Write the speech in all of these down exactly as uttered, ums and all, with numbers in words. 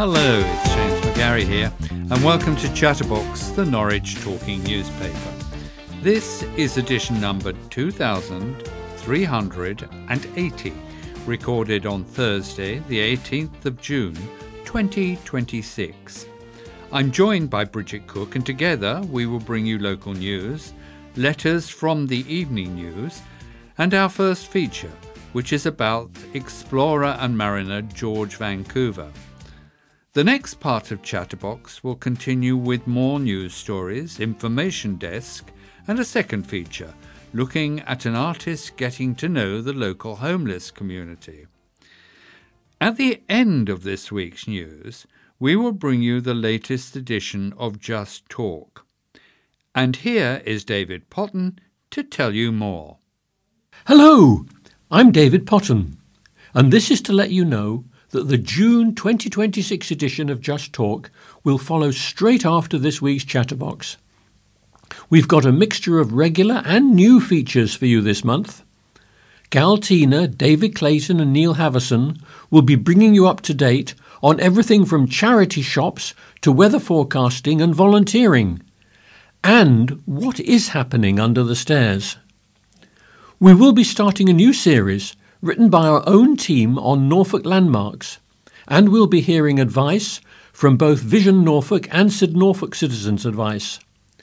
Hello, it's James McGarry here, and welcome to Chatterbox, the Norwich Talking newspaper. This is edition number two thousand three hundred eighty, recorded on Thursday, the eighteenth of June, twenty twenty-six. I'm joined by Bridget Cook, and together we will bring you local news, letters from the evening news, and our first feature, which is about explorer and mariner George Vancouver. The next part of Chatterbox will continue with more news stories, information desk, and a second feature, looking at an artist getting to know the local homeless community. At the end of this week's news, we will bring you the latest edition of Just Talk. And here is David Potton to tell you more. Hello, I'm David Potton, and this is to let you know that the June twenty twenty-six edition of Just Talk will follow straight after this week's Chatterbox. We've got a mixture of regular and new features for you this month. Gal Tina, David Clayton and Neil Haverson will be bringing you up to date on everything from charity shops to weather forecasting and volunteering, and what is happening under the stairs. We will be starting a new series written by our own team on Norfolk landmarks, and we'll be hearing advice from both Vision Norfolk and Sid Norfolk Citizens Advice.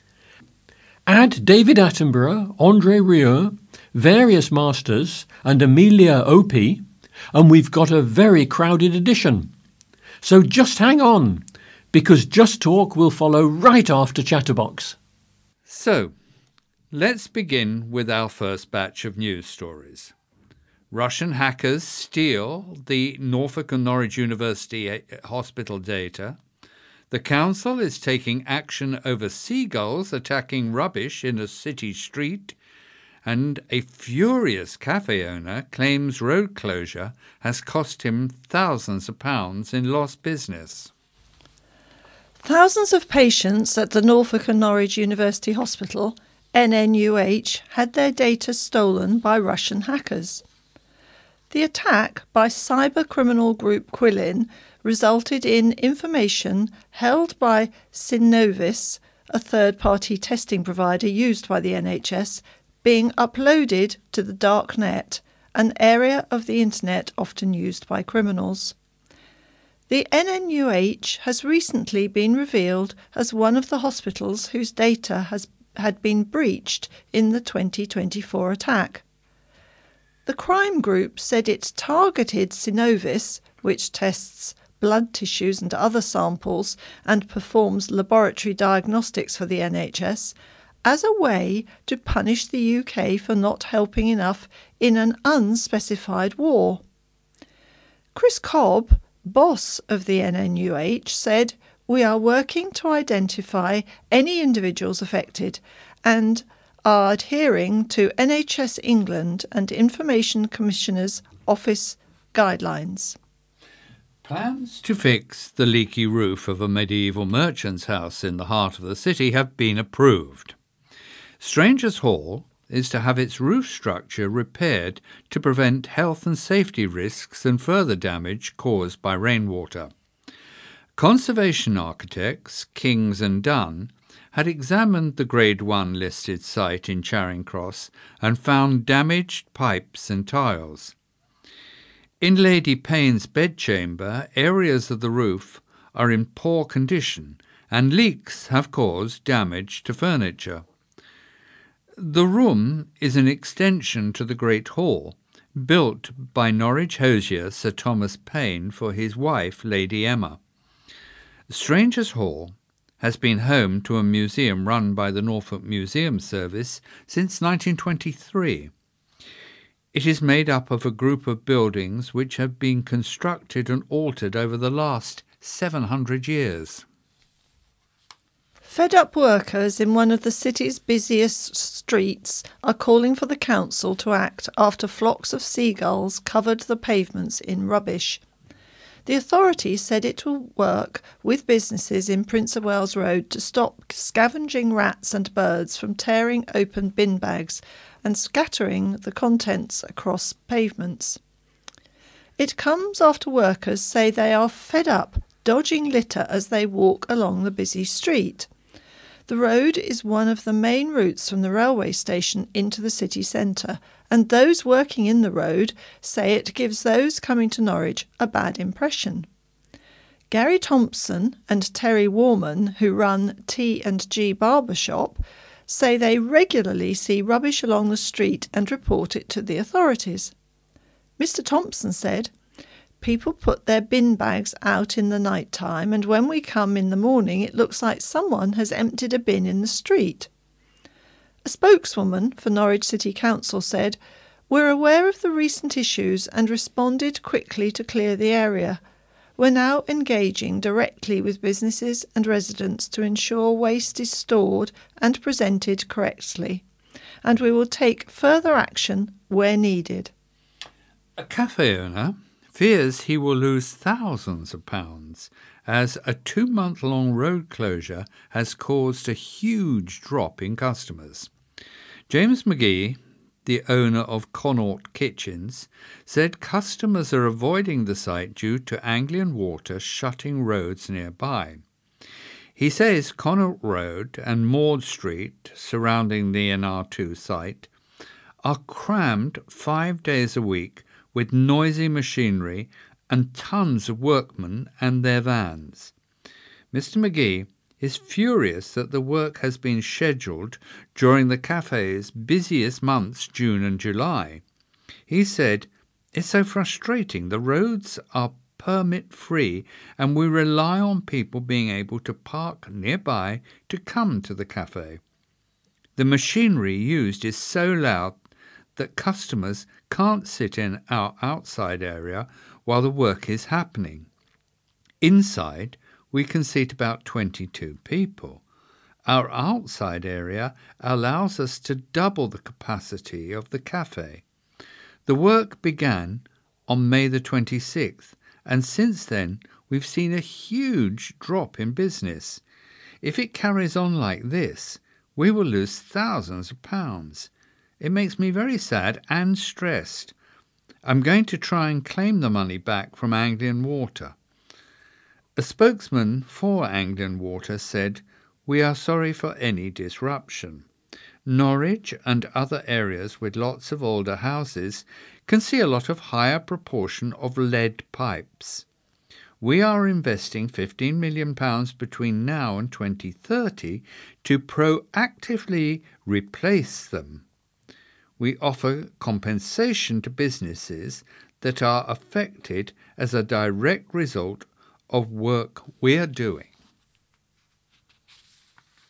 Add David Attenborough, Andre Rieu, various masters and Amelia Opie, and we've got a very crowded edition. So just hang on, because Just Talk will follow right after Chatterbox. So, let's begin with our first batch of news stories. Russian hackers steal the Norfolk and Norwich University hospital data. The council is taking action over seagulls attacking rubbish in a city street. And a furious cafe owner claims road closure has cost him thousands of pounds in lost business. Thousands of patients at the Norfolk and Norwich University Hospital, N N U H, had their data stolen by Russian hackers. The attack by cyber-criminal group Quillin resulted in information held by Synovis, a third-party testing provider used by the N H S, being uploaded to the dark net, an area of the internet often used by criminals. The N N U H has recently been revealed as one of the hospitals whose data has had been breached in the twenty twenty-four attack. The crime group said it targeted Synovis, which tests blood tissues and other samples and performs laboratory diagnostics for the N H S, as a way to punish the U K for not helping enough in an unspecified war. Chris Cobb, boss of the N N U H, said, "We are working to identify any individuals affected and are adhering to N H S England and Information Commissioner's Office guidelines." Plans to fix the leaky roof of a medieval merchant's house in the heart of the city have been approved. Strangers Hall is to have its roof structure repaired to prevent health and safety risks and further damage caused by rainwater. Conservation architects Kings and Dunn had examined the Grade one listed site in Charing Cross and found damaged pipes and tiles. In Lady Payne's bedchamber, areas of the roof are in poor condition and leaks have caused damage to furniture. The room is an extension to the Great Hall, built by Norwich hosier Sir Thomas Payne for his wife, Lady Emma. Strangers Hall has been home to a museum run by the Norfolk Museum Service since nineteen twenty-three. It is made up of a group of buildings which have been constructed and altered over the last seven hundred years. Fed-up workers in one of the city's busiest streets are calling for the council to act after flocks of seagulls covered the pavements in rubbish. The authority said it will work with businesses in Prince of Wales Road to stop scavenging rats and birds from tearing open bin bags and scattering the contents across pavements. It comes after workers say they are fed up dodging litter as they walk along the busy street. The road is one of the main routes from the railway station into the city centre, and those working in the road say it gives those coming to Norwich a bad impression. Gary Thompson and Terry Warman, who run T and G Barbershop, say they regularly see rubbish along the street and report it to the authorities. Mister Thompson said, "People put their bin bags out in the night time, and when we come in the morning it looks like someone has emptied a bin in the street." A spokeswoman for Norwich City Council said, "We're aware of the recent issues and responded quickly to clear the area. We're now engaging directly with businesses and residents to ensure waste is stored and presented correctly, and we will take further action where needed." A cafe owner fears he will lose thousands of pounds as a two-month-long road closure has caused a huge drop in customers. James McGee, the owner of Connaught Kitchens, said customers are avoiding the site due to Anglian Water shutting roads nearby. He says Connaught Road and Maud Street, surrounding the N R two site, are crammed five days a week with noisy machinery and tons of workmen and their vans. Mister McGee is furious that the work has been scheduled during the cafe's busiest months, June and July. He said, "It's so frustrating. The roads are permit-free and we rely on people being able to park nearby to come to the cafe. The machinery used is so loud that customers can't sit in our outside area while the work is happening. Inside, we can seat about twenty-two people. Our outside area allows us to double the capacity of the cafe. The work began on May the twenty-sixth, and since then we've seen a huge drop in business. If it carries on like this, we will lose thousands of pounds. It makes me very sad and stressed. I'm going to try and claim the money back from Anglian Water." A spokesman for Anglian Water said, "We are sorry for any disruption. Norwich and other areas with lots of older houses can see a lot of higher proportion of lead pipes. We are investing fifteen million pounds between now and twenty thirty to proactively replace them. We offer compensation to businesses that are affected as a direct result of work we are doing."